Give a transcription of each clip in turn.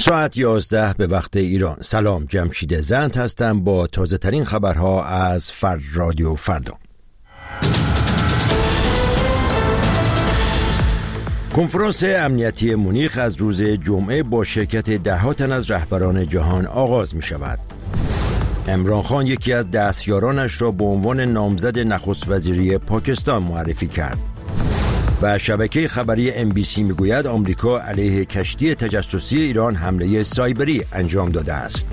ساعت 11 به وقت ایران. سلام، جمشید زند هستم با تازه ترین خبرها از رادیو فردا. کنفرانس امنیتی مونیخ از روز جمعه با شرکت ده‌ها تن از رهبران جهان آغاز می شود. عمران خان یکی از دستیارانش را به عنوان نامزد نخست وزیری پاکستان معرفی کرد و شبکه خبری MBC میگوید آمریکا علیه کشتی تجسسی ایران حمله سایبری انجام داده است.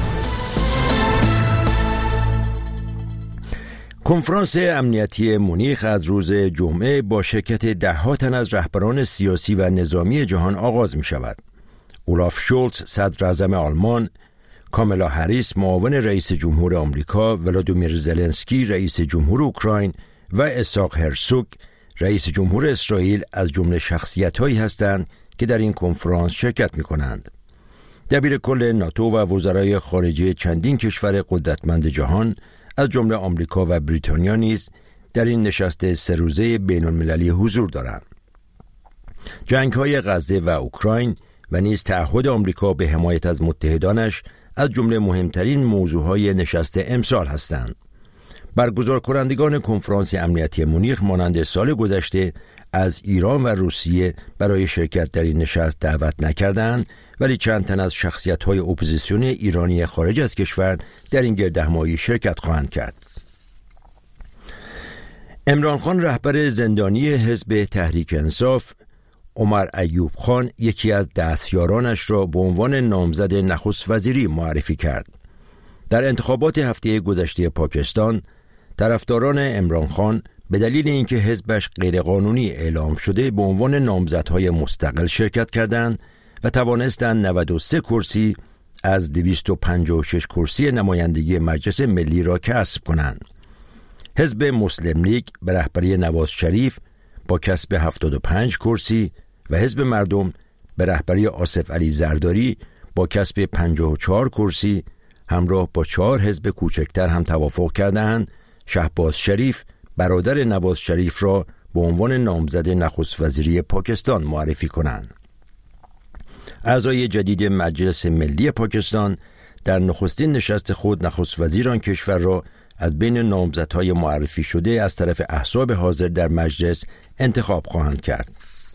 کنفرانس امنیتی مونیخ از روز جمعه با شرکت ده‌ها تن از رهبران سیاسی و نظامی جهان آغاز می شود. اولاف شولتز صدر اعظم آلمان، کامالا هریس معاون رئیس جمهور آمریکا، ولادیمیر زلنسکی رئیس جمهور اوکراین و اسحاق هرزوگ رئیس جمهور اسرائیل از جمله شخصیت‌هایی هستند که در این کنفرانس شرکت می‌کنند. دبیر کل ناتو و وزرای خارجه چندین کشور قدرتمند جهان از جمله آمریکا و بریتانیا نیز در این نشست سه روزه بین‌المللی حضور دارند. جنگ‌های غزه و اوکراین و نیز تعهد آمریکا به حمایت از متحدانش از جمله مهمترین موضوعهای نشست امسال هستند. برگزار کنندگان کنفرانس امنیتی مونیخ مانند سال گذشته از ایران و روسیه برای شرکت در این نشست دعوت نکردند، ولی چند تن از شخصیت‌های اپوزیسیون ایرانی خارج از کشور در این گردهمایی شرکت خواهند کرد. عمران خان رهبر زندانی حزب تحریک انصاف، عمر ایوب خان یکی از دستیارانش را به عنوان نامزد نخست وزیری معرفی کرد. در انتخابات هفته گذشته پاکستان، طرفداران عمران خان به دلیل اینکه حزبش غیرقانونی اعلام شده به عنوان نامزدهای مستقل شرکت کردند و توانستند 93 کرسی از 256 کرسی نمایندگی مجلس ملی را کسب کنند. حزب مسلم لیگ به رهبری نواز شریف با کسب 75 کرسی و حزب مردم به رهبری آصف علی زرداری با کسب 54 کرسی همراه با 4 حزب کوچکتر هم توافق کردند شهباز شریف برادر نواز شریف را به عنوان نامزد نخست وزیری پاکستان معرفی کنند. اعضای جدید مجلس ملی پاکستان در نخستین نشست خود نخست وزیر آن کشور را از بین نامزدهای معرفی شده از طرف احزاب حاضر در مجلس انتخاب خواهند کرد.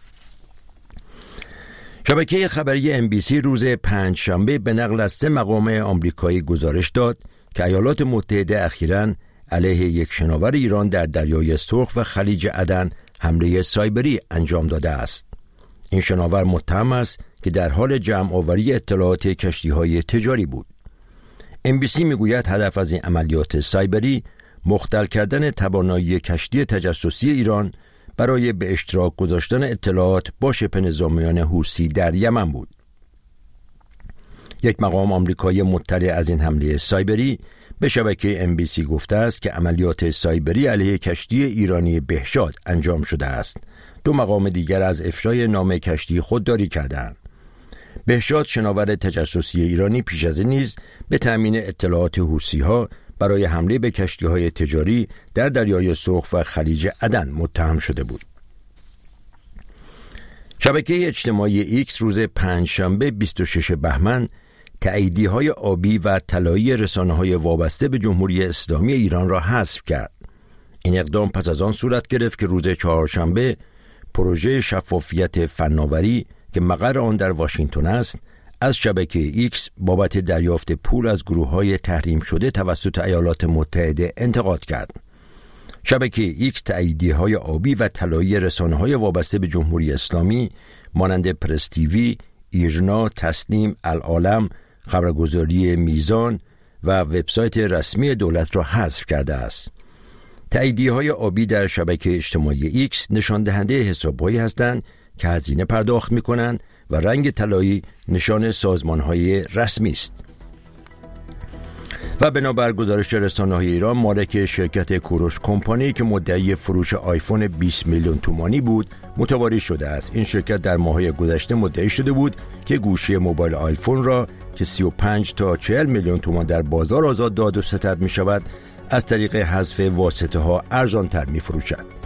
شبکه خبری MBC روز پنجشنبه به نقل از 3 مقام آمریکایی گزارش داد که ایالات متحده اخیراً علیه یک شناور ایران در دریای سرخ و خلیج عدن حمله سایبری انجام داده است. این شناور متهم است که در حال جمع آوری اطلاعات کشتی‌های تجاری بود. MBC میگوید هدف از این عملیات سایبری مختل کردن توانایی کشتی تجسسی ایران برای به اشتراک گذاشتن اطلاعات با شبه نظامیان حوثی در یمن بود. یک مقام آمریکایی مطلع از این حمله سایبری به شبکه MBC گفته است که عملیات سایبری علیه کشتی ایرانی بهشاد انجام شده است. 2 مقام دیگر از افشای نام کشتی خودداری کردند. بهشاد شناور تجسسی ایرانی پیش از این نیز به تأمین اطلاعات حوثی‌ها برای حمله به کشتی‌های تجاری در دریای سرخ و خلیج عدن متهم شده بود. شبکه اجتماعی ایکس روز پنجشنبه 26 بهمن تاییدیه‌های آبی و طلایی رسانه‌های وابسته به جمهوری اسلامی ایران را حذف کرد. این اقدام پس از آن صورت گرفت که روز چهارشنبه پروژه شفافیت فناوری که مقر آن در واشنگتن است از شبکه ایکس بابت دریافت پول از گروه‌های تحریم شده توسط ایالات متحده انتقاد کرد. شبکه ایکس تاییدیه‌های آبی و طلایی رسانه‌های وابسته به جمهوری اسلامی مانند پرس تیوی، ایرنا، تسنیم، العالم، خبرگزاری میزان و وبسایت رسمی دولت را حذف کرده است. تاییدیه‌های آبی در شبکه اجتماعی ایکس نشان دهنده حساب‌هایی هستند که هزینه پرداخت می‌کنند و رنگ طلایی نشان سازمان‌های رسمی است. و بنابر گزارش رسانه‌های ایران مالک شرکت کوروش کمپانی که مدعی فروش آیفون 20 میلیون تومانی بود متواری شده است. این شرکت در ماه‌های گذشته مدعی شده بود که گوشی موبایل آیفون را که 35 تا 40 میلیون تومان در بازار آزاد داد و ستد می‌شود از طریق حذف واسطه‌ها ارزان‌تر می‌فروشد.